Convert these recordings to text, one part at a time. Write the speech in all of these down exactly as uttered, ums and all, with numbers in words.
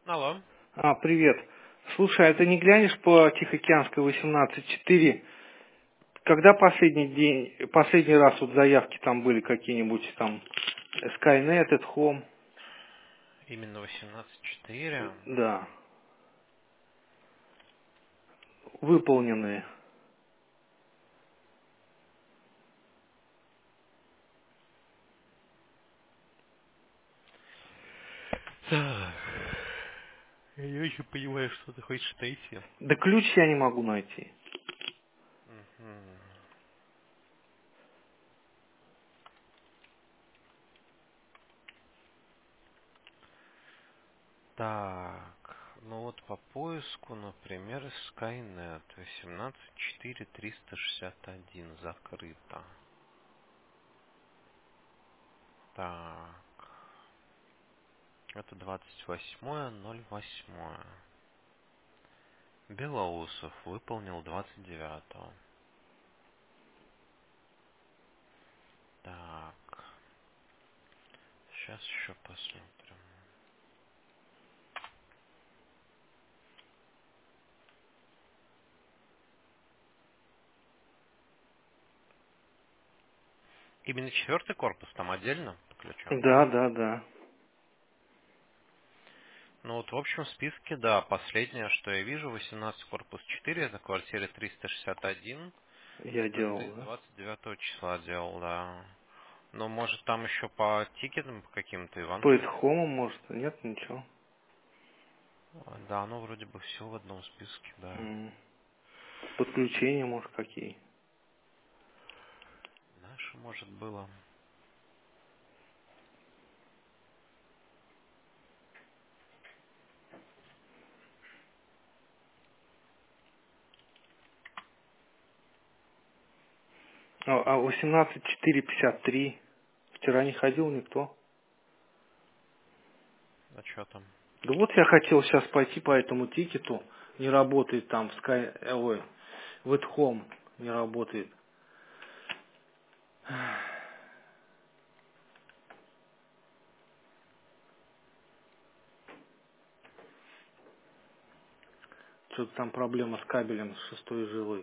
Алло. А, привет. Слушай, а ты не глянешь по Тихоокеанской восемнадцать четыре? Когда последний день, последний раз вот заявки там были какие-нибудь там Skynet, at Home? Именно восемнадцать четыре. Да, выполненные. Так. Я не очень понимаю, что ты хочешь найти. Да ключ я не могу найти. Мгм. Так. Ну вот по поиску, например, Skynet восемнадцать четыре триста шестьдесят один закрыто. Так. Это двадцать восьмое ноль восьмое. Белоусов выполнил двадцать девятого. Так. Сейчас еще посмотрим. Именно четвертый корпус там отдельно подключен? Да, да, да. Ну вот в общем списке, да, последнее, что я вижу, восемнадцать корпус четыре, это квартира триста шестьдесят один, Я делал, с да. двадцать девятого числа делал, да. Но может там еще по тикетам по каким-то Иван По at что-то делал? Home, может, нет, ничего. А, Да, ну вроде бы все в одном списке, да. М. Подключения, может, какие. Наше, может, было. А, а восемнадцать четыре пятьдесят три? Вчера не ходил никто. А что там? Да вот я хотел сейчас пойти по этому тикету. Не работает там в Sky, э, ой, в at Home не работает. Что-то там проблема с кабелем с шестой жилой.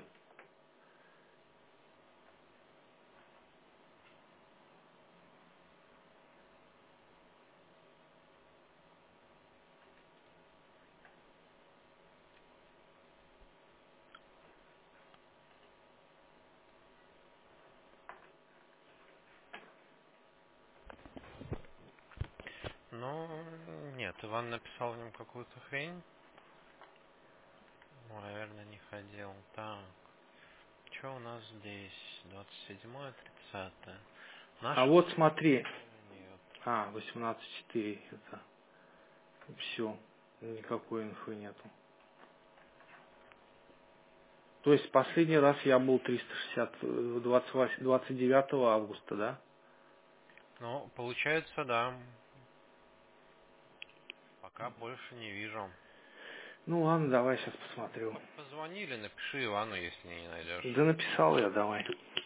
Ну, нет, Иван написал в нем какую-то хрень. Ну, наверное, не ходил. Так. Что у нас здесь? двадцать седьмое, тридцатое. А Наше вот смотри. нет. А, восемнадцать четыре это. Все. Никакой инфы нету. То есть последний раз я был триста шестьдесят, э, двадцать восьмого, двадцать девятого августа, да? Ну, получается, да. Пока больше не вижу. Ну ладно, давай сейчас посмотрю. Позвонили, напиши Ивану, если не найдешь. Да написал я, давай.